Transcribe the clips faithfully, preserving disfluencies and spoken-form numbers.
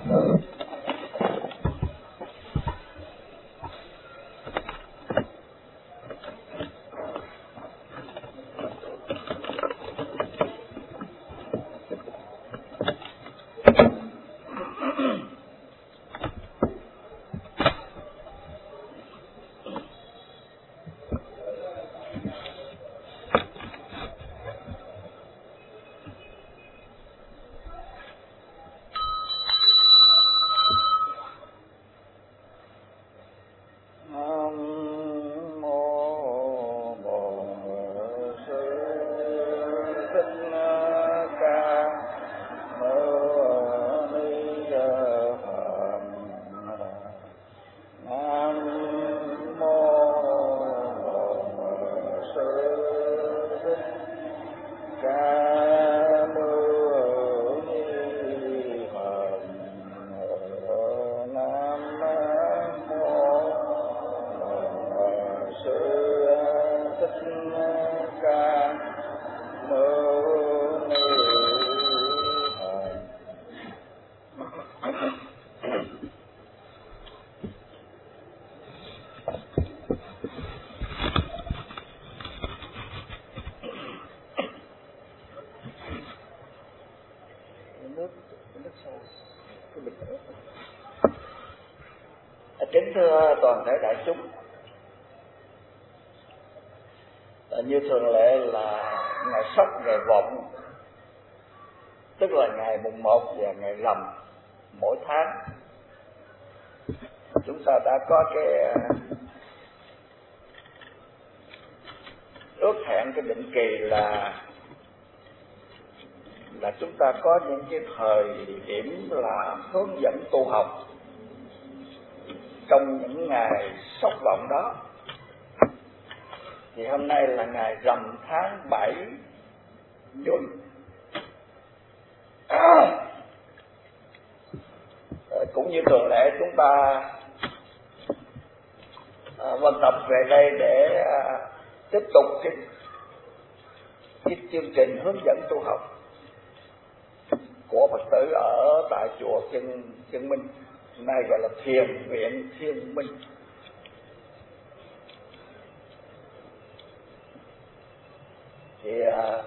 Kính thưa toàn thể đại chúng, như thường lệ là ngày Sóc, ngày Vọng, tức là ngày mùng một và ngày Rằm mỗi tháng, chúng ta đã có cái ước hẹn, cái định kỳ là là chúng ta có những cái thời điểm là hướng dẫn tu học trong những ngày Sóc Vọng đó. Thì hôm nay là ngày Rằm tháng bảy Nhuận. À, cũng như thường lệ chúng ta à, vận tập về đây để à, tiếp tục cái, cái chương trình hướng dẫn tu học của Phật tử ở tại chùa Chân Chân Minh, nay gọi là Thiền viện Thiên Minh. Thì à,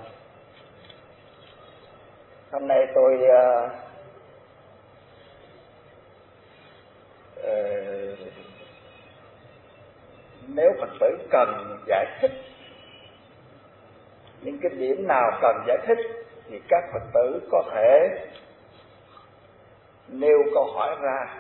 hôm nay tôi à, à, nếu Phật tử cần giải thích những cái điểm nào cần giải thích thì các Phật tử có thể nêu câu hỏi ra.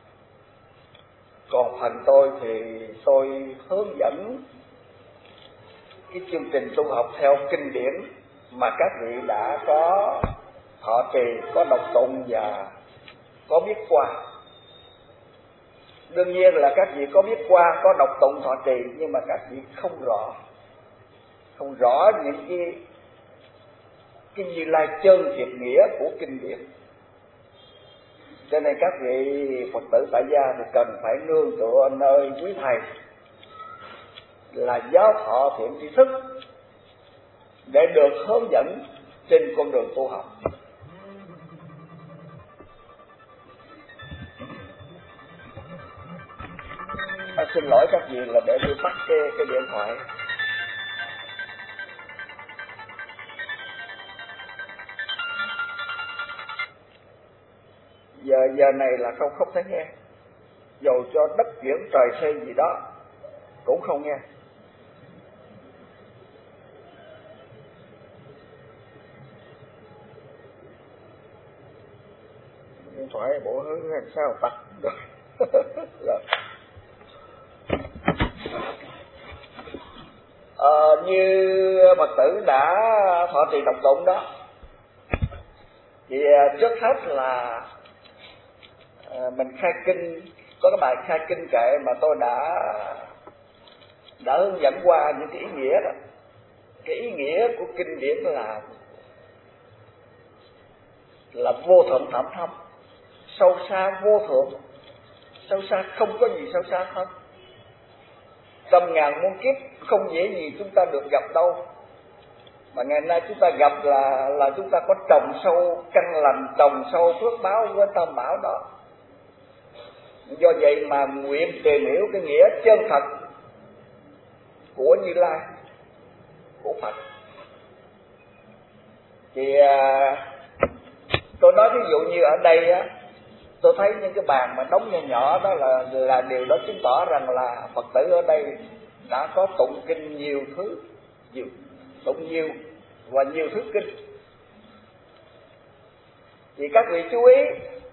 Còn phần tôi thì tôi hướng dẫn cái chương trình tu học theo kinh điển mà các vị đã có thọ trì, có đọc tụng và có biết qua. Đương nhiên là các vị có biết qua, có đọc tụng thọ trì, nhưng mà các vị không rõ, không rõ những cái cái Như Lai chân thiệt nghĩa của kinh điển. Cho nên các vị Phật tử tại gia thì cần phải nương tựa nơi quý thầy là giáo thọ thiện tri thức để được hướng dẫn trên con đường tu học. À, xin lỗi các vị là để tôi tắt cái, cái điện thoại. Giờ giờ này là không không thấy nghe, dầu cho đất chuyển trời xây gì đó cũng không nghe. Điện thoại bộ hướng làm sao tắt rồi. Rồi. À, như Phật tử đã thọ trì đọc tụng đó, thì trước hết là à, mình khai kinh, có cái bài khai kinh kệ mà tôi đã đã hướng dẫn qua những cái ý nghĩa đó. Cái ý nghĩa của kinh điển là là vô thượng thảm thâm, sâu xa vô thượng, sâu xa không có gì sâu xa hơn. Trăm ngàn muôn kiếp không dễ gì chúng ta được gặp đâu, Mà ngày nay chúng ta gặp là là chúng ta có trồng sâu căn lành, trồng sâu phước báo với tam bảo đó. Do vậy mà nguyện tìm hiểu cái nghĩa chân thật của Như Lai, của Phật. Thì à, tôi nói ví dụ như ở đây á, tôi thấy những cái bàn mà đóng nhỏ nhỏ đó là là điều đó chứng tỏ rằng là Phật tử ở đây đã có tụng kinh nhiều thứ, nhiều tụng nhiều và nhiều thứ kinh. Thì các vị chú ý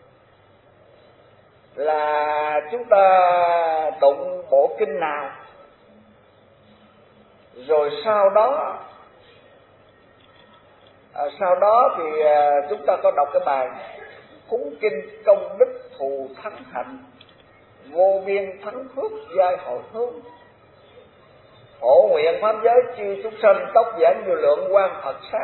là chúng ta tụng bộ kinh nào, rồi sau đó à, sau đó thì à, chúng ta có đọc cái bài cúng kinh công đức thù thắng hạnh, vô biên thắng phước giai hồi hướng, phổ nguyện pháp giới chư chúng sanh, tốc giảng vô lượng quan Phật sát.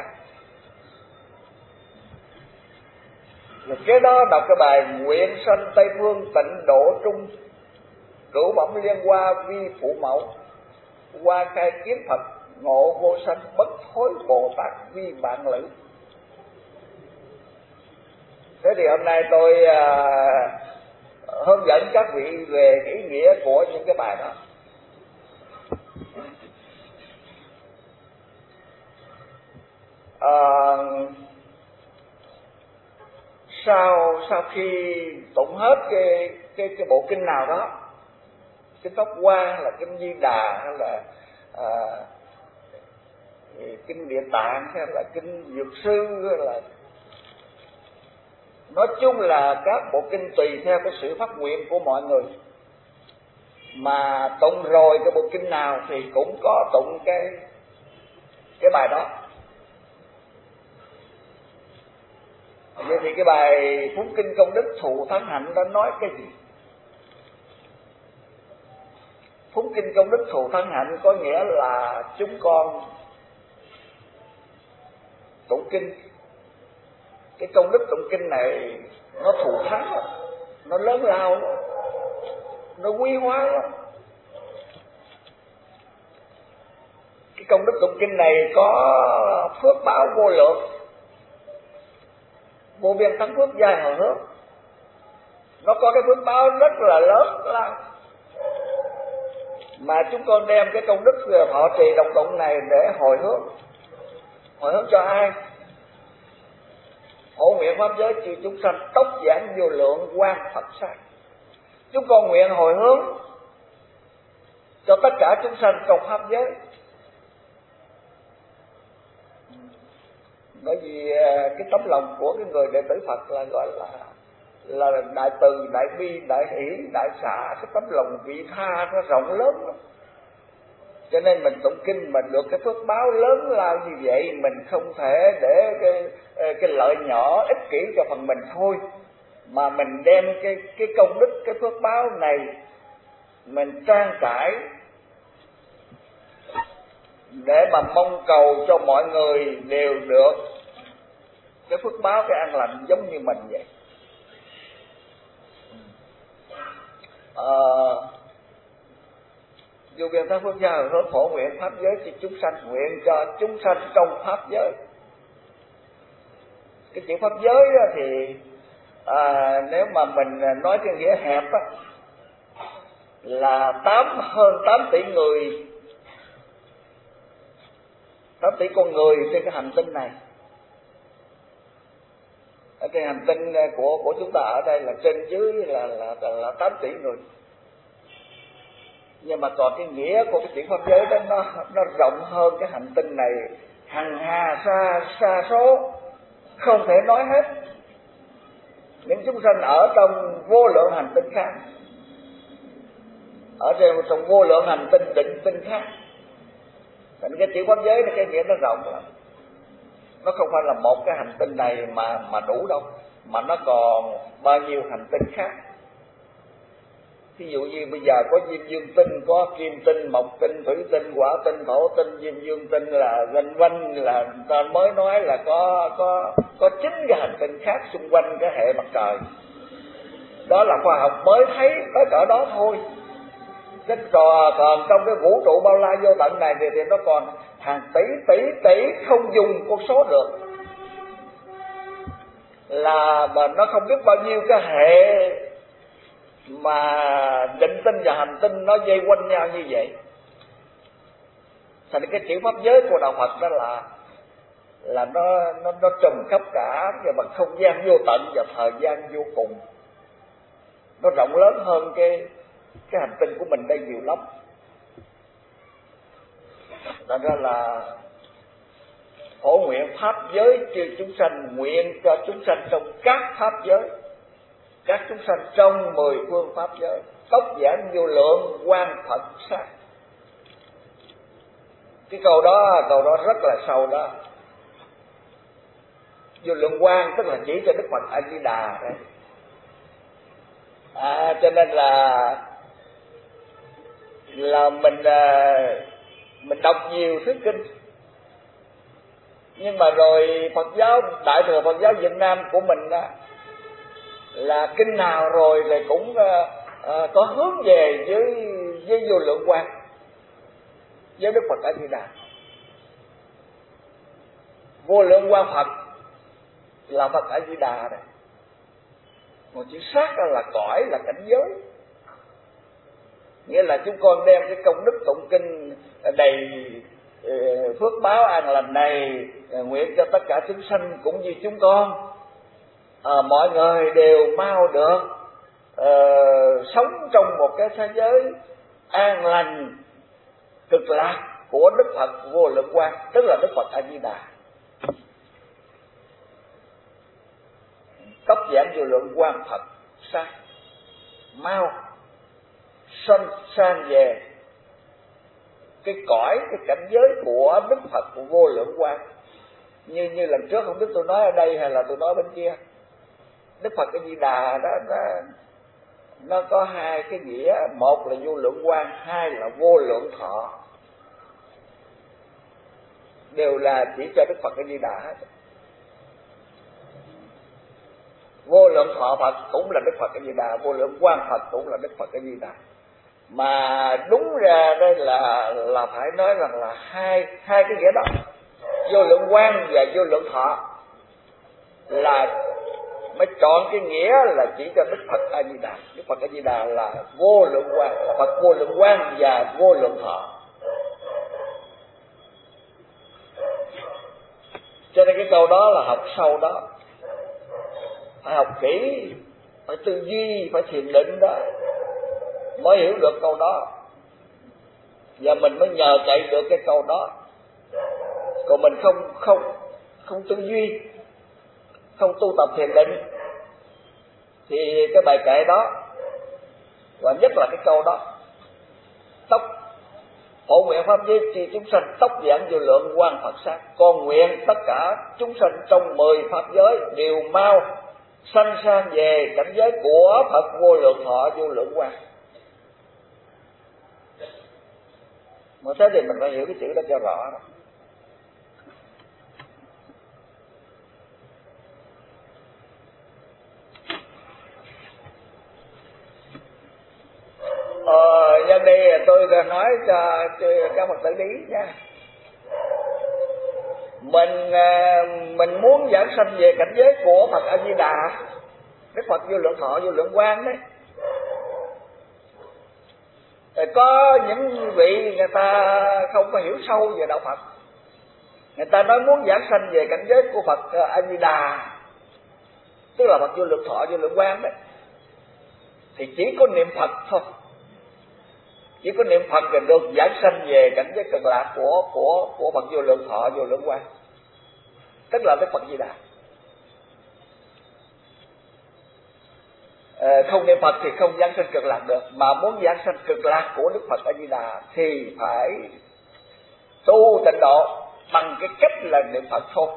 Rồi kế đó đọc cái bài nguyện sanh Tây Phương tịnh độ trung, cửu bẩm liên hoa vi phụ mẫu, qua khai kiến Phật ngộ vô sanh, bất thối Bồ Tát vi bạn lữ. Thế thì hôm nay tôi à, hướng dẫn các vị về cái ý nghĩa của những cái bài đó. À, sau sau khi tụng hết cái cái cái bộ kinh nào đó, kinh Pháp Hoa là kinh Di Đà hay là à, kinh Địa Tạng hay là kinh Dược Sư hay là nói chung là các bộ kinh tùy theo cái sự phát nguyện của mọi người, mà tụng rồi cái bộ kinh nào thì cũng có tụng cái cái bài đó. Vậy thì cái bài phúng kinh công đức thù thắng hạnh đó nói cái gì? Phúng kinh công đức thù thắng hạnh có nghĩa là chúng con tụng kinh, cái công đức tụng kinh này nó thù thắng, nó lớn lao, nó quý hóa lắm. Cái công đức tụng kinh này có phước báo vô lượng, vô biên thắng phước giai hồi hướng. Nó có cái phước báo rất là lớn lao, mà chúng con đem cái công đức thọ trì đọc tụng này để hồi hướng. Hồi hướng cho ai? Phổ nguyện pháp giới chư chúng sanh, tốc giảng vô lượng quan Phật sát. Chúng con nguyện hồi hướng cho tất cả chúng sanh trong pháp giới. Bởi vì cái tấm lòng của cái người đệ tử Phật là gọi là là đại từ, đại bi, đại hỷ, đại xả, cái tấm lòng vị tha nó rộng lớn lắm. Cho nên mình tụng kinh mình được cái phước báo lớn lao như vậy, mình không thể để cái cái lợi nhỏ ích kỷ cho phần mình thôi, mà mình đem cái cái công đức, cái phước báo này mình trang trải để mà mong cầu cho mọi người đều được cái phước báo, cái an lành giống như mình vậy. Ờ, vô biên thắng phước gia hồi hướng, phổ nguyện pháp giới cho chúng sanh, nguyện cho chúng sanh trong pháp giới. Cái chữ pháp giới đó thì à, nếu mà mình nói cái nghĩa hẹp á, là tám hơn tám tỷ người, tám tỷ con người trên cái hành tinh này. Ở cái hành tinh của của chúng ta ở đây là trên dưới là là là, là tám tỷ người. Nhưng mà còn cái nghĩa của cái chữ pháp giới đó nó nó rộng hơn cái hành tinh này hằng hà xa xa số, không thể nói hết. Những chúng sanh ở trong vô lượng hành tinh khác, ở trên trong vô lượng hành tinh định tinh khác. Thành cái chữ pháp giới là cái nghĩa nó rộng lắm. Nó không phải là một cái hành tinh này mà mà đủ đâu, mà nó còn bao nhiêu hành tinh khác. Ví dụ như bây giờ có diêm dương tinh, có kim tinh, mộc tinh, thủy tinh, hỏa tinh, thổ tinh, diêm dương tinh là vân vân, là người ta mới nói là có có có chín cái hành tinh khác xung quanh cái hệ mặt trời. Đó là khoa học mới thấy tới cỡ đó thôi. Cái trò còn trong cái vũ trụ bao la vô tận này thì, thì nó còn hàng tỷ tỷ tỷ không dùng con số được, là mà nó không biết bao nhiêu cái hệ mà định tinh và hành tinh nó dây quanh nhau như vậy. Thành cái chữ pháp giới của đạo Phật đó là là nó nó nó trùm khắp cả về bằng không gian vô tận và thời gian vô cùng. Nó rộng lớn hơn cái cái hành tinh của mình đây nhiều lắm. Đó là phổ nguyện pháp giới chư chúng sanh, nguyện cho chúng sanh trong các pháp giới, các chúng sanh trong mười phương pháp giới, tốc giảng vô lượng quan Phật sát. Cái câu đó, câu đó rất là sâu đó. Vô lượng quan tức là chỉ cho Đức Phật A Di Đà đấy. À, cho nên là là mình mình đọc nhiều thuyết kinh, nhưng mà rồi Phật giáo Đại thừa Phật giáo Việt Nam của mình đó, là kinh nào rồi thì cũng uh, uh, có hướng về với với vô lượng quan, với Đức Phật A Di Đà. Vô lượng quan Phật là Phật A Di Đà này. Một chữ sát là cõi, là cảnh giới. Nghĩa là chúng con đem cái công đức tụng kinh đầy phước báo an lành này nguyện cho tất cả chúng sanh cũng như chúng con, à, mọi người đều mau được à, sống trong một cái thế giới an lành cực lạc của Đức Phật Vô Lượng Quang, tức là Đức Phật A Di Đà. Cấp giảng vô lượng quan Phật sát, mau sanh sang về cái cõi, cái cảnh giới của Đức Phật của Vô Lượng Quang. Như như lần trước không biết tôi nói ở đây hay là tôi nói bên kia. Đức Phật A Di Đà đó nó, nó có hai cái nghĩa, một là vô lượng quang, hai là vô lượng thọ, đều là chỉ cho Đức Phật A Di Đà hết. Vô lượng thọ Phật cũng là Đức Phật A Di Đà, vô lượng quang Phật cũng là Đức Phật A Di Đà. Mà đúng ra đây là là phải nói rằng là hai hai cái nghĩa đó, vô lượng quang và vô lượng thọ, là mới chọn cái nghĩa là chỉ cho Đức Phật A Di Đà. Đức Phật A Di Đà là vô lượng quang, là Phật vô lượng quang và vô lượng thọ. Cho nên cái câu đó là học sâu đó, phải học kỹ, phải tư duy, phải thiền định đó mới hiểu được câu đó, và mình mới nhờ chạy được cái câu đó. Còn mình không không không tư duy, không tu tập thiền định thì cái bài kệ đó, và nhất là cái câu đó, tóc phổ nguyện pháp giới chi chúng sanh tóc giảng vô lượng quan Phật sát, con nguyện tất cả chúng sanh trong mười pháp giới đều mau sanh sang về cảnh giới của Phật vô lượng thọ vô lượng quan. Mà thế thì mình phải hiểu cái chữ đó cho rõ đó. Ờ, nhân đây tôi nói cho, cho các Phật tử đi nha. Mình mình muốn giảng sanh về cảnh giới của Phật A Di Đà, Đức Phật vô lượng thọ vô lượng quang đấy. Có những vị người ta không có hiểu sâu về đạo Phật, người ta nói muốn giảng sanh về cảnh giới của Phật A Di Đà, tức là Phật vô lượng thọ vô lượng quang đấy, thì chỉ có niệm Phật thôi, chỉ có niệm Phật là được giảng sanh về cảnh giới cực lạc của của của Phật vô lượng thọ vô lượng quang, tức là Đức Phật Di Đà. À, không niệm Phật thì không giảng sanh cực lạc được, mà muốn giảng sanh cực lạc của Đức Phật A Di Đà thì phải tu tịnh độ bằng cái cách là niệm Phật thôi.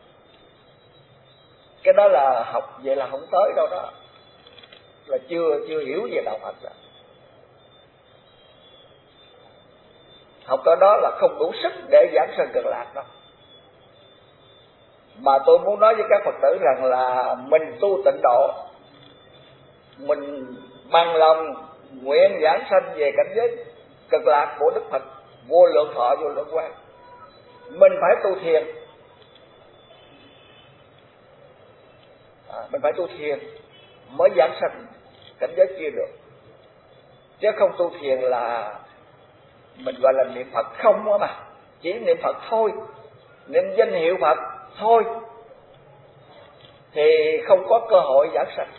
Cái đó là học vậy là không tới đâu đó, là chưa chưa hiểu về đạo Phật rồi. Học tới đó là không đủ sức để giảng sanh cực lạc đâu. Mà tôi muốn nói với các Phật tử rằng là mình tu tịnh độ, mình bằng lòng nguyện giảng sanh về cảnh giới cực lạc của Đức Phật vô lượng thọ vô lượng quang, mình phải tu thiền, à, mình phải tu thiền mới giảng sanh cảnh giới kia được, chứ không tu thiền là mình gọi là niệm Phật không á, mà chỉ niệm Phật thôi, niệm danh hiệu Phật thôi thì không có cơ hội giảng sanh.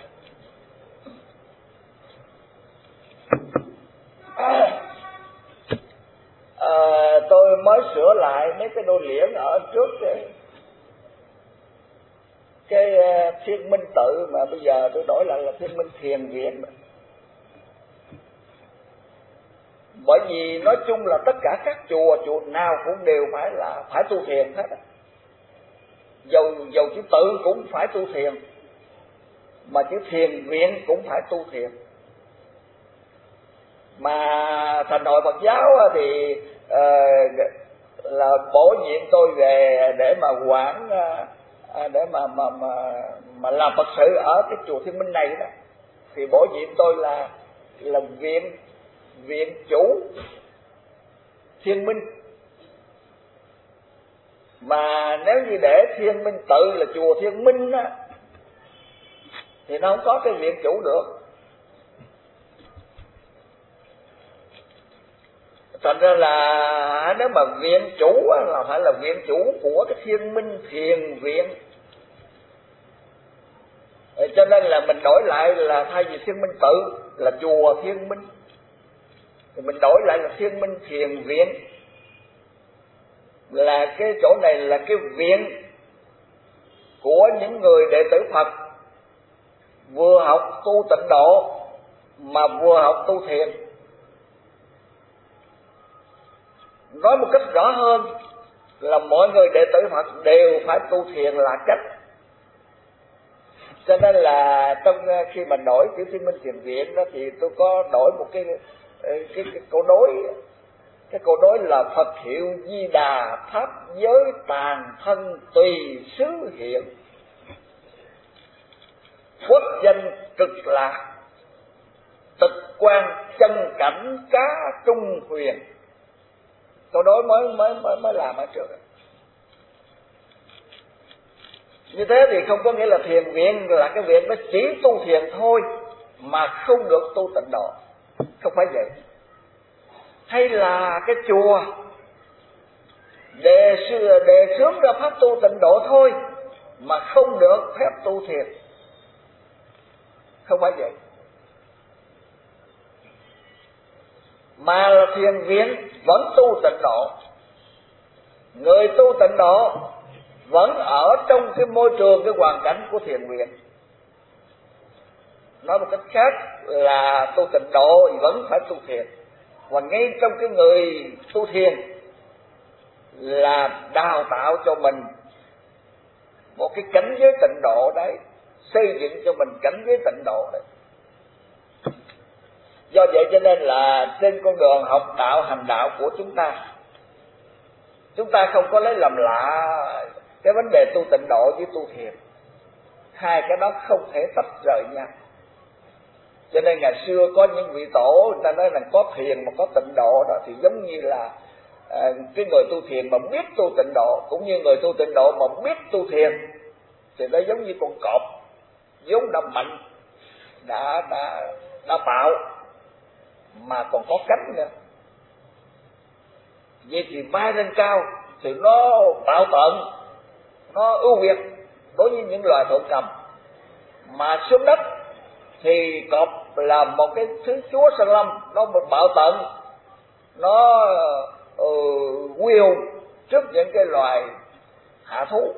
À, à, tôi mới sửa lại mấy cái đôi liễn ở trước cái, cái Thiên Minh Tự, mà bây giờ tôi đổi lại là Thiên Minh Thiền Viện. Bởi vì nói chung là tất cả các chùa, chùa nào cũng đều phải là phải tu thiền hết. Dầu dầu chữ tự cũng phải tu thiền, mà chữ thiền viện cũng phải tu thiền. Mà Thành Hội Phật giáo thì uh, là bổ nhiệm tôi về để mà quản, uh, để mà mà mà mà làm Phật sự ở cái chùa Thiên Minh này đó, thì bổ nhiệm tôi là là viện viện chủ Thiên Minh. Mà nếu như để Thiên Minh Tự là chùa Thiên Minh á, thì nó không có cái viện chủ được. Thành ra là nếu mà viện chủ á, là phải là viện chủ của cái Thiên Minh Thiền Viện. Cho nên là mình đổi lại là thay vì Thiên Minh Tự là chùa Thiên Minh, thì mình đổi lại là Thiên Minh Thiền Viện. Là cái chỗ này là cái viện của những người đệ tử Phật vừa học tu tịnh độ mà vừa học tu thiền. Nói một cách rõ hơn là mọi người đệ tử Phật đều phải tu thiền là cách. Cho nên là trong khi mà đổi chữ Thiên Minh Thiền Viện đó, thì tôi có đổi một cái cái, cái, cái câu đối. Cái câu đối là Phật hiệu Di Đà pháp giới tàn thân tùy xứ hiện, quốc danh cực lạc tịch quan chân cảnh cá trung huyền. Câu đối mới mới mới mới làm ở trước. Như thế thì không có nghĩa là thiền viện là cái viện nó chỉ tu thiền thôi mà không được tu tịnh độ, không phải vậy. Hay là cái chùa đề đề xướng ra pháp tu tịnh độ thôi mà không được phép tu thiền, không phải vậy. Mà là thiền viện vẫn tu tịnh độ, người tu tịnh độ vẫn ở trong cái môi trường, cái hoàn cảnh của thiền viện. Nói một cách khác là tu tịnh độ vẫn phải tu thiền, và ngay trong cái người tu thiền là đào tạo cho mình một cái cảnh giới tịnh độ đấy, xây dựng cho mình cảnh giới tịnh độ đấy. Do vậy cho nên là trên con đường học đạo hành đạo của chúng ta, chúng ta không có lấy làm lạ cái vấn đề tu tịnh độ với tu thiền. Hai cái đó không thể tách rời nhau. Cho nên ngày xưa có những vị tổ người ta nói là có thiền mà có tịnh độ đó, thì giống như là à, cái người tu thiền mà biết tu tịnh độ cũng như người tu tịnh độ mà biết tu thiền, thì nó giống như con cọp vốn đã mạnh, đã đã đã tạo mà còn có cánh nữa. Vậy thì bay lên cao thì nó bạo tợn, nó ưu việt đối với những loài thổ cầm. Mà xuống đất thì cọp là một cái thứ chúa sơn lâm, nó bạo tợn, nó uh, quy hùng trước những cái loài hạ thú.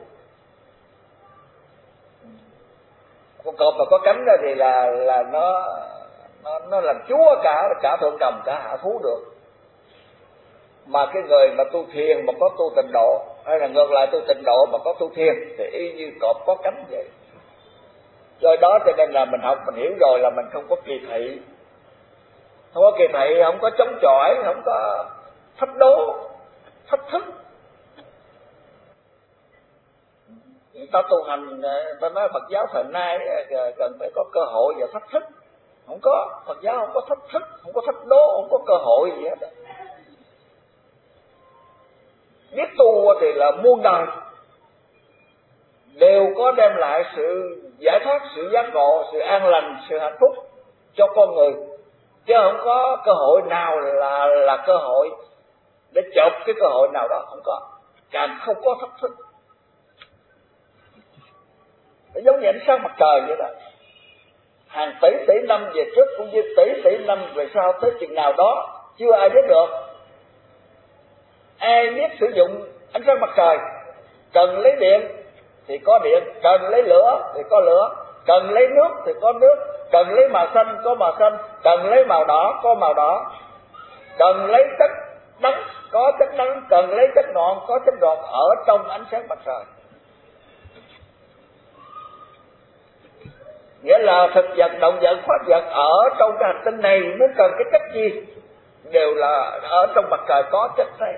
Con cọp mà có cánh đó thì là là nó nó nó làm chúa cả cả thượng cầm cả hạ thú được. Mà cái người mà tu thiền mà có tu tịnh độ, hay là ngược lại tu tịnh độ mà có tu thiền, thì y như cọp có cánh vậy. Do đó cho nên là mình học mình hiểu rồi là mình không có kỳ thị, không có kỳ thị, không có chống chọi, không có thách đố, thách thức. Người ta tu hành, người ta nói Phật giáo thời nay cần phải có cơ hội và thách thức. Không có, Phật giáo không có thách thức, không có thách đố, không có cơ hội gì hết. biết tu thì là muôn đời đều có đem lại sự giải thoát, sự giác ngộ, sự an lành, sự hạnh phúc cho con người, chứ không có cơ hội nào là là cơ hội để chộp cái cơ hội nào đó, không có, càng không có thách thức. Giống như ánh sáng mặt trời vậy đó, hàng tỷ tỷ năm về trước cũng như tỷ tỷ năm về sau, tới chừng nào đó chưa ai biết được. Ai biết sử dụng ánh sáng mặt trời? Cần lấy điện thì có điện, cần lấy lửa thì có lửa, cần lấy nước thì có nước, cần lấy màu xanh có màu xanh, cần lấy màu đỏ có màu đỏ, cần lấy chất đắng có chất đắng, cần lấy chất ngọt có chất ngọt, ở trong ánh sáng mặt trời. Nghĩa là thực vật, động vật, pháp vật ở trong cái hành tinh này muốn cần cái chất gì đều là ở trong mặt trời có chất này.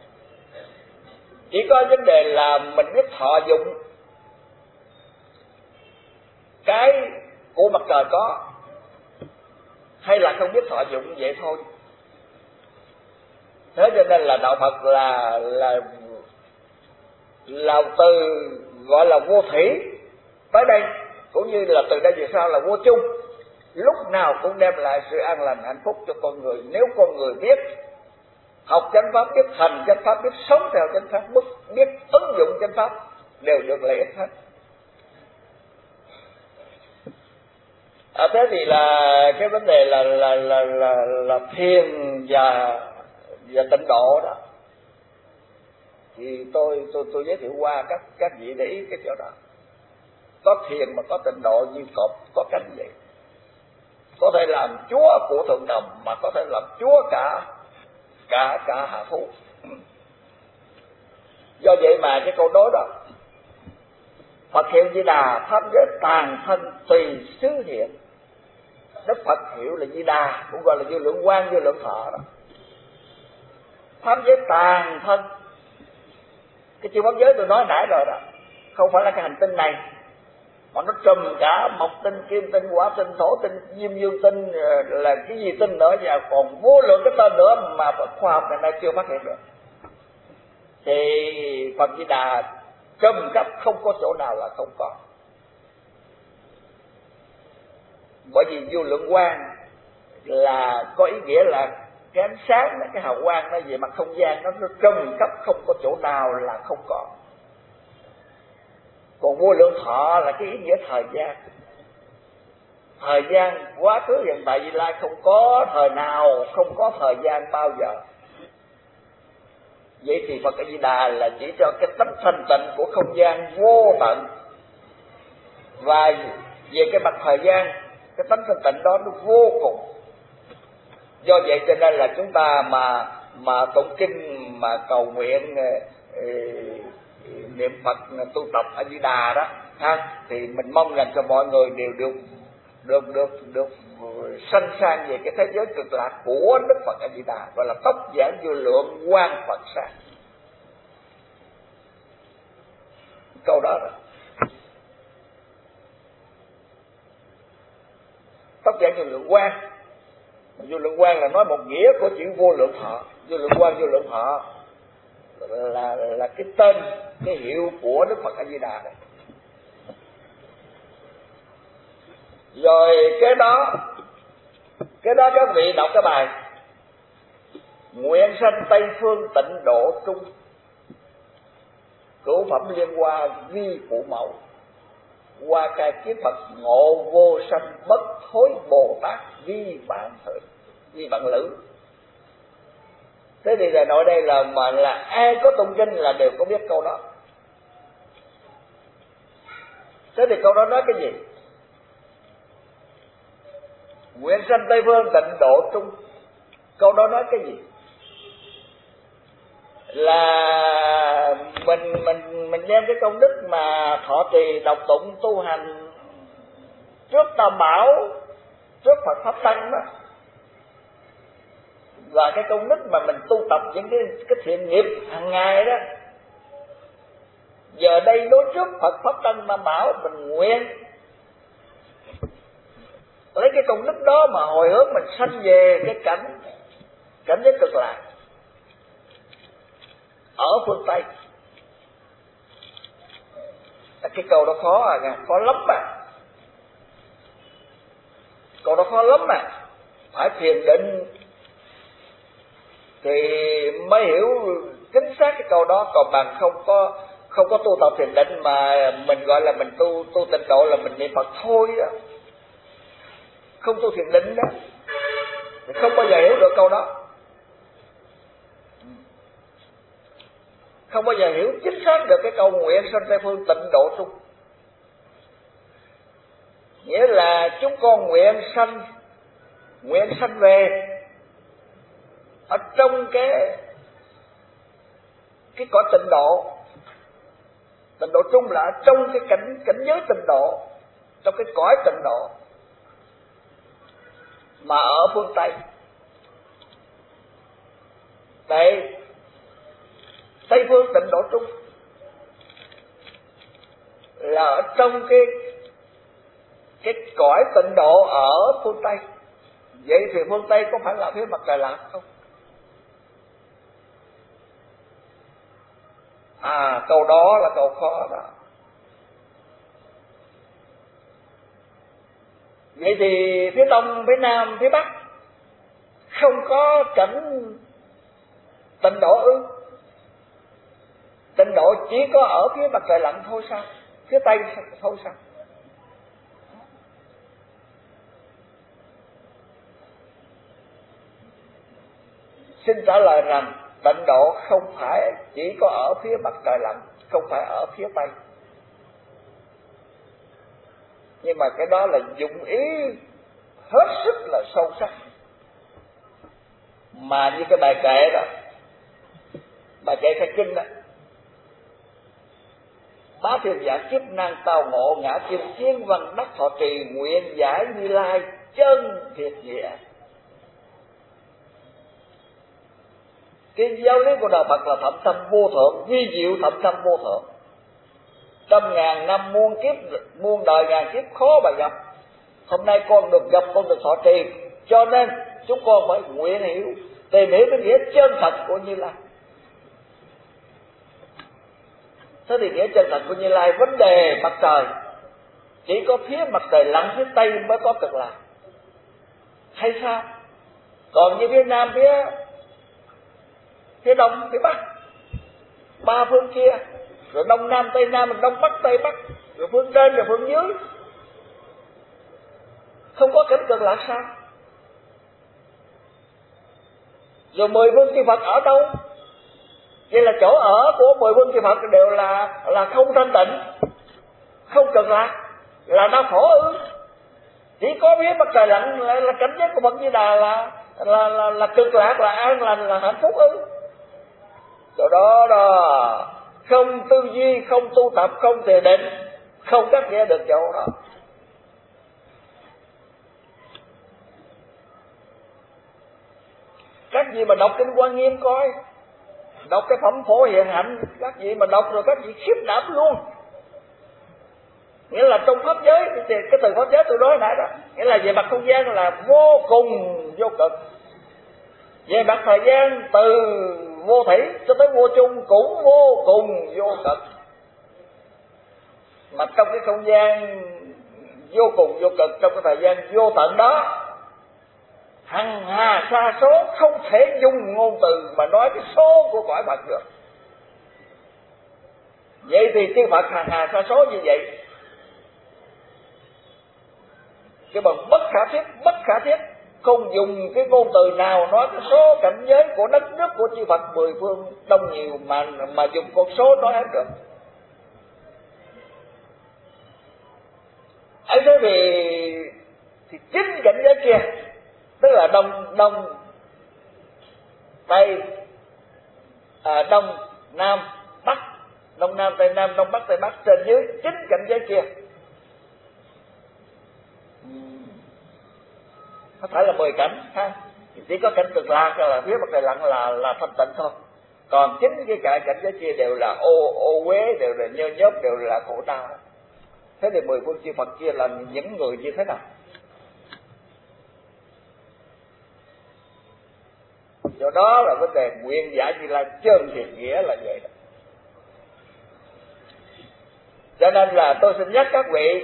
Chỉ có vấn đề là mình biết thọ dụng cái của mặt trời có hay là không biết thọ dụng vậy thôi. Thế cho nên là đạo Phật là là là từ gọi là vô thủy tới đây, cũng như là từ đây về sau là vô chung, lúc nào cũng đem lại sự an lành hạnh phúc cho con người. Nếu con người biết học chánh pháp, biết hành chánh pháp, biết sống theo chánh pháp, biết, biết ứng dụng chánh pháp, đều được lợi ích hết. À, thế thì là cái vấn đề là là là là, là thiền và và tịnh độ đó, thì tôi tôi tôi giới thiệu qua các các vị để ý cái chỗ đó. Có thiền mà có tịnh độ như cọp có cánh vậy, có thể làm chúa của thượng đồng mà có thể làm chúa cả cả cả hạ phú. Do vậy mà cái câu đối đó, Phật hiệu Di Đà, pháp giới tàn thân tùy xứ hiện. Đức Phật hiệu là Di Đà, cũng gọi là vô lượng quang, vô lượng thọ đó. Pháp giới tàn thân, cái chữ pháp giới tôi nói nãy rồi đó, không phải là cái hành tinh này, mà nó trùm cả mộc tinh, kim tinh, hỏa tinh, thổ tinh, diêm dương tinh, là cái gì tinh nữa, và còn vô lượng cái tên nữa mà khoa học ngày nay chưa phát hiện được. Thì Phật Di Đà trùm khắp, không có chỗ nào là không có. Bởi vì vô lượng quang là có ý nghĩa là cái ánh sáng, cái hào quang nó về mặt không gian, nó trùm khắp, không có chỗ nào là không có. Còn vô lượng thọ là cái ý nghĩa thời gian. Thời gian quá khứ hiện tại vị lai, không có thời nào không có thời gian bao giờ. Vậy thì Phật A Di Đà là chỉ cho cái tánh thanh tịnh của không gian vô tận. Và về cái mặt thời gian, cái tánh thanh tịnh đó nó vô cùng. Do vậy cho nên là chúng ta mà mà tụng kinh, mà cầu nguyện, niệm Phật, tu tập A Di Đà đó ha, thì mình mong rằng cho mọi người đều được được được được sanh sang về cái thế giới cực lạc của Đức Phật A Di Đà, gọi là tóc giảng vô lượng quang Phật sang. Câu đó rồi. Tóc giảng vô lượng quang, vô lượng quang là nói một nghĩa của chữ vô lượng thọ. Vô lượng quang, vô lượng thọ là là cái tên, cái hiệu của Đức Phật A Di Đà này. Rồi cái đó cái đó các vị đọc cái bài nguyện sanh Tây phương tịnh độ trung, cửu phẩm liên hoa vi phụ mẫu, qua cai kiếp Phật ngộ vô sanh, bất thối Bồ Tát vi bạn thử, vi bạn lữ. Thế thì là nội đây là mà là ai có tụng kinh là đều có biết câu đó. Thế thì câu đó nói cái gì? Nguyện sanh Tây phương tịnh độ trung, câu đó nói cái gì? Là mình mình mình đem cái công đức mà thọ trì đọc tụng tu hành trước Tam Bảo, trước Phật pháp tăng đó, và cái công đức mà mình tu tập những cái cái thiện nghiệp hàng ngày đó, giờ đây đối trước Phật pháp tăng Tam Bảo, mình nguyện lấy cái công đức đó mà hồi hướng mình sanh về cái cảnh cảnh giới cực lạc. ở phương Tây. Cái câu đó khó à nha, khó lắm mà. Câu đó khó lắm mà. Phải thiền định thì mới hiểu chính xác cái câu đó. Còn bạn không có không có tu tập thiền định mà mình gọi là mình tu tu tịnh độ là mình niệm Phật thôi đó, không tu thiền định đó, thì không bao giờ hiểu được câu đó, không bao giờ hiểu chính xác được cái câu nguyện sanh Tây Phương tịnh độ trung. Nghĩa là chúng con nguyện sanh, nguyện sanh về ở trong cái cái cõi tịnh độ. Tịnh độ trung là ở trong cái cảnh cảnh giới tịnh độ, trong cái cõi tịnh độ mà ở phương Tây. Đây, Tây Phương tịnh độ trung là ở trong cái cái cõi tịnh độ ở phương Tây. Vậy thì phương Tây có phải là phía mặt trời lặn không? À, câu đó là câu khó đó. Vậy thì phía đông, phía nam, phía bắc không có cảnh tịnh độ ư? Tịnh độ chỉ có ở phía mặt trời lặn thôi sao? Phía tây thôi sao? Xin trả lời rằng tịnh độ không phải chỉ có ở phía mặt trời lặn, không phải ở phía tây. Nhưng mà cái đó là dụng ý hết sức là sâu sắc. Mà như cái bài kệ đó, bài kệ khai kinh đó: bá thiên giả kiếp nan tao ngộ, ngã kim thiên văn đắc thọ trì, nguyện giải Như Lai chân thiệt nghĩa. Cái giáo lý của đạo Phật là thậm thâm vô thượng, vi diệu thậm thâm vô thượng. Trăm ngàn năm muôn kiếp, muôn đời ngàn kiếp khó mà gặp. Hôm nay con được gặp, con được thọ trì, cho nên chúng con phải nguyện hiểu, tìm hiểu cái nghĩa chân thật của Như Lai. Thế thì nghĩa chân thật của Như Lai, vấn đề mặt trời chỉ có phía mặt trời lặn phía tây mới có Cực Lạc hay sao? Còn như phía nam, phía phía đông, phía bắc, ba phương kia, rồi đông nam tây nam, đông bắc tây bắc, rồi phương trên rồi phương dưới, không có cảnh Cực Lạc sao? Rồi mười phương chư Phật ở đâu? Vậy là chỗ ở của mười phương chư Phật đều là là không thanh tịnh, không Cực Lạc, là đau khổ ư? Chỉ có phía mặt trời lặn là, là cảnh giới của Phật Di Đà là là là, là Cực Lạc, là an lành, là hạnh phúc ư? Chỗ đó đó, không tư duy, không tu tập, không thiền định, không cắt nghĩa được chỗ đó. Các vị mà đọc kinh Quan Nghiêm coi, đọc cái phẩm Phổ Hiền Hạnh, các vị mà đọc rồi các vị khiếp đảm luôn. Nghĩa là trong pháp giới, thì cái từ pháp giới tôi nói nãy đó, nghĩa là về mặt không gian là vô cùng vô cực, về mặt thời gian từ vô thủy cho tới vô chung cũng vô cùng vô cực. Mà trong cái không gian vô cùng vô cực, trong cái thời gian vô tận đó, hằng hà sa số không thể dùng ngôn từ mà nói cái số của cõi Phật được. Vậy thì chư Phật hằng hà sa số như vậy, cái bằng bất khả thiết, bất khả thiết, không dùng cái ngôn từ nào nói cái số cảnh giới của đất nước của chư Phật mười phương đông nhiều mà mà dùng con số nói hết được. Ấy thế thì thì chính cảnh giới kia, tức là đông đông tây, à, đông nam bắc, đông nam tây nam, đông bắc tây bắc, trên dưới chính cảnh giới kia có phải là mười cảnh ha? Chỉ có cảnh Cực Lạc là phía mặt trời lặn là là thanh tịnh thôi. Còn chính cái cả cảnh giới kia đều là ô ô uế, đều là nhơ nhớp, đều là khổ đau. Thế thì mười phương chư Phật kia là những người như thế nào? Do đó là vấn đề nguyện giải Như Lai chân thiện nghĩa là vậy đó. Cho nên là tôi xin nhắc các vị,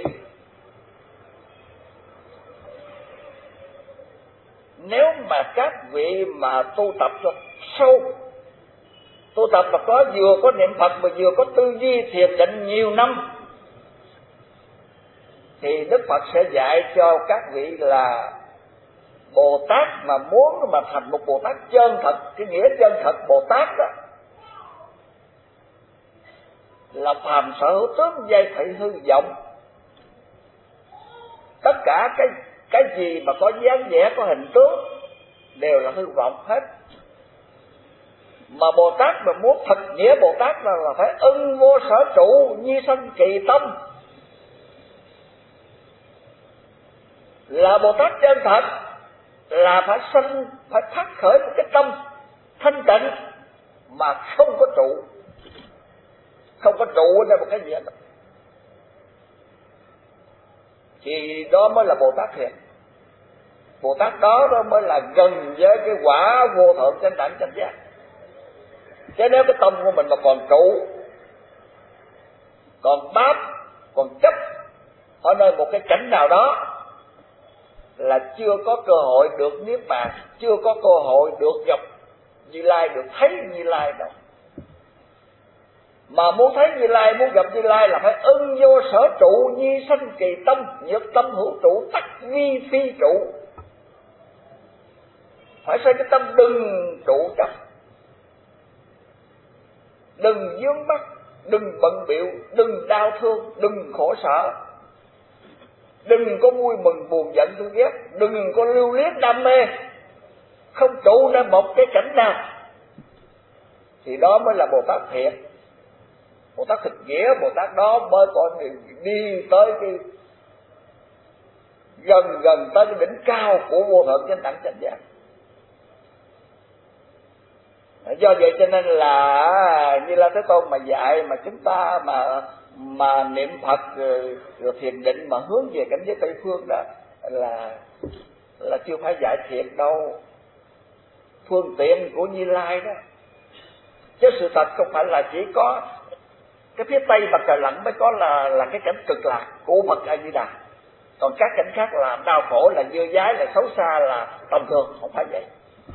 nếu mà các vị mà tu tập cho sâu, tu tập mà có vừa có niệm Phật mà vừa có tư duy thiền định nhiều năm, thì Đức Phật sẽ dạy cho các vị là Bồ Tát mà muốn mà thành một Bồ Tát chân thật. Cái nghĩa chân thật Bồ Tát đó là phàm sở hữu tướng giai thị hư vọng. Tất cả cái cái gì mà có dáng vẻ, có hình tướng đều là hư vọng hết. Mà Bồ Tát mà muốn thật nghĩa Bồ Tát là, là phải ưng vô sở trụ, nhi sanh kỳ tâm. Là Bồ Tát chân thật là phải sanh, phải phát khởi một cái tâm thanh tịnh mà không có trụ, không có trụ ra một cái gì hết. Thì đó mới là Bồ Tát thiện. Bồ Tát đó đó mới là gần với cái quả vô thượng chánh đẳng chánh giác. Chứ nếu cái tâm của mình mà còn trụ, còn bám, còn chấp ở nơi một cái cảnh nào đó, là chưa có cơ hội được niết bàn, chưa có cơ hội được gặp Như Lai, được thấy Như Lai đâu. Mà muốn thấy Như Lai, muốn gặp Như Lai là phải ưng vô sở trụ, nhi sanh kỳ tâm, nhược tâm hữu trụ, tắc vi phi trụ. Phải xây cái tâm đừng trụ chấp, đừng vướng mắc, đừng bận bịu, đừng đau thương, đừng khổ sở, đừng có vui mừng buồn giận thương ghét, đừng có lưu luyến đam mê, không trụ ra một cái cảnh nào, thì đó mới là Bồ Tát thiện. Bồ Tát thực nghĩa, Bồ Tát đó mới có đi tới cái gần gần tới cái đỉnh cao của vô thượng chánh đẳng chánh giác. Do vậy cho nên là Như Lai Thế Tôn mà dạy mà chúng ta mà mà niệm Phật rồi, rồi thiền định mà hướng về cảnh giới Tây phương đó là là chưa phải dạy thiệt đâu, phương tiện của Như Lai đó. Chứ sự thật không phải là chỉ có cái phía Tây Mặt Trời Lặn mới có là là cái cảnh cực lạc của Phật A Di Đà, còn các cảnh khác là đau khổ, là dơ dái, là xấu xa, là tầm thường, không phải vậy.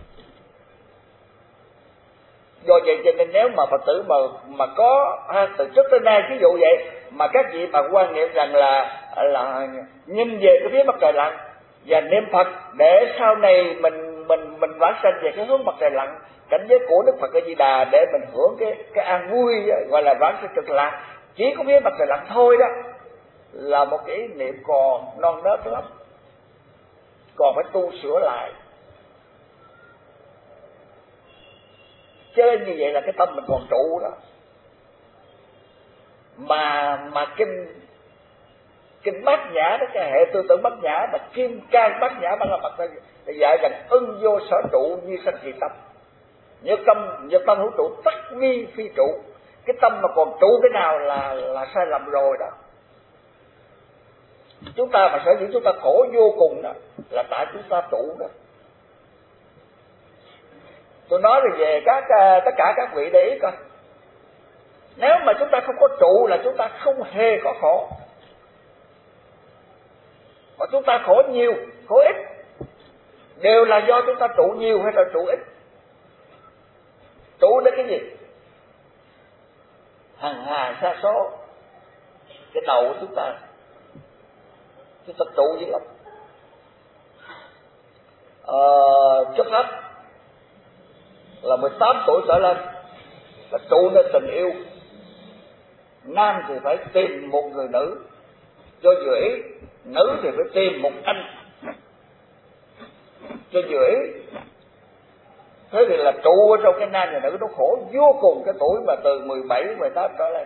Do vậy cho nên nếu mà Phật tử mà mà có ha, từ trước tới nay ví dụ vậy mà các vị mà quan niệm rằng là là nhìn về cái phía Mặt Trời Lặn và niệm Phật để sau này mình mình mình vãng sanh về cái hướng Mặt Trời Lặn, cảnh giới của Đức Phật A Di Đà để mình hưởng cái cái an vui gọi là vãng sanh cực lạc, chỉ có phía Mặt Trời Lặn thôi đó, là một cái ý niệm còn non nớt lắm, còn phải tu sửa lại. Chứ như vậy là cái tâm mình còn trụ đó. Mà mà kinh kinh Bát Nhã đó, cái hệ tư tưởng Bát Nhã mà kim cang Bát Nhã bằng là Phật ta dạy rằng ưng vô sở trụ như sanh kỳ tâm, nhược tâm nhược tâm hữu trụ, tắc vi phi trụ. Cái tâm mà còn trụ cái nào là là sai lầm rồi đó. Chúng ta mà sở dĩ chúng ta khổ vô cùng đó là tại chúng ta trụ đó. Tôi nói về các tất cả các vị để ý coi, nếu mà chúng ta không có trụ là chúng ta không hề có khổ, mà chúng ta khổ nhiều khổ ít đều là do chúng ta trụ nhiều hay là trụ ít. Trụ đến cái gì? Hằng hà sa số cái đầu của chúng ta, chúng ta trụ dữ lắm. Ờ, trước hết là mười tám tuổi trở lên là trụ nên tình yêu. Nam thì phải tìm một người nữ cho vừa ý, nữ thì phải tìm một anh cho vừa ý. Thế thì là trụ ở trong cái nam và nữ nó khổ vô cùng cái tuổi mà từ mười bảy, mười tám trở lên.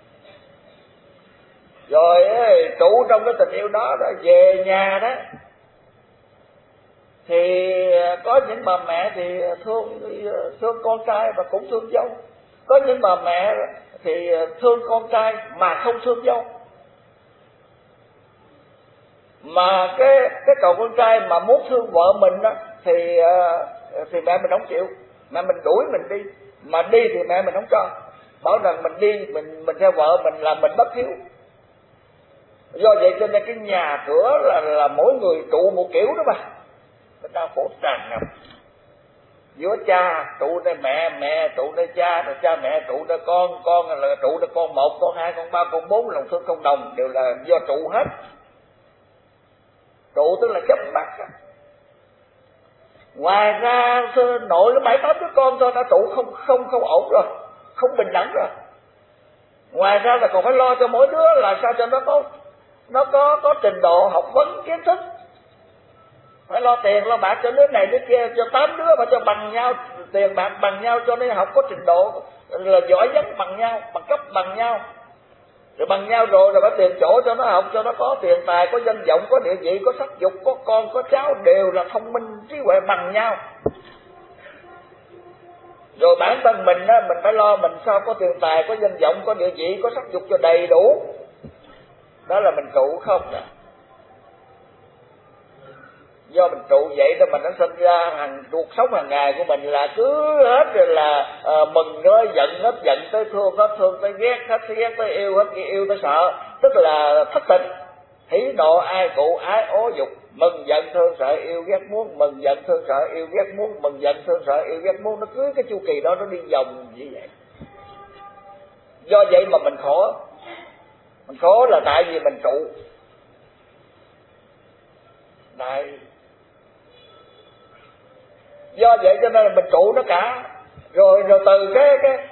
Rồi ấy, trụ trong cái tình yêu đó rồi về nhà đó thì có những bà mẹ thì thương thương con trai và cũng thương dâu, có những bà mẹ thì thương con trai mà không thương dâu. Mà cái cái cậu con trai mà muốn thương vợ mình đó, thì uh, thì mẹ mình không chịu, mẹ mình đuổi mình đi, mà đi thì mẹ mình không cho, bảo rằng mình đi mình mình theo vợ mình là mình bất hiếu. Do vậy cho nên cái nhà cửa là là mỗi người trụ một kiểu đó mà, người ta khổ tràn ngập. Giữa cha trụ nơi mẹ, mẹ trụ nơi cha, rồi cha mẹ trụ nơi con, con là trụ nơi con một, con hai, con ba, con bốn, lòng thương không đồng, đều là do trụ hết. Trụ tức là chấp bắt. Ngoài ra nội nó bảy tám đứa con thôi đã trụ không không không ổn rồi, không bình đẳng rồi. Ngoài ra là còn phải lo cho mỗi đứa là sao cho nó có nó có có trình độ học vấn kiến thức, phải lo tiền lo bạc cho đứa này đứa kia, cho tám đứa mà cho bằng nhau, tiền bạc bằng nhau, cho nên học có trình độ là giỏi nhất bằng nhau, bằng cấp bằng nhau, rồi bằng nhau rồi rồi phải tìm chỗ cho nó học, cho nó có tiền tài, có danh vọng, có địa vị, có sắc dục, có con, có cháu, đều là thông minh trí huệ bằng nhau. Rồi bản thân mình á, mình phải lo mình sao có tiền tài, có danh vọng, có địa vị, có sắc dục cho đầy đủ. Đó là mình trụ không nè. Do mình trụ vậy đó mà nó sinh ra hàng cuộc sống hàng ngày của mình là cứ hết rồi là uh, mừng nói giận hết giận, tới thương hết thương, tới ghét hết ghét, tới yêu hết yêu, tới sợ, tức là thất tình, hỉ nộ ai cụ ái ố dục, mừng giận thương sợ yêu ghét muốn, mừng giận thương sợ yêu ghét muốn, mừng giận thương sợ yêu ghét muốn, nó cứ cái chu kỳ đó nó đi vòng như vậy. Do vậy mà mình khổ, mình khổ là tại vì mình trụ. Tại do vậy cho nên là mình trụ nó cả, rồi rồi từ cái cái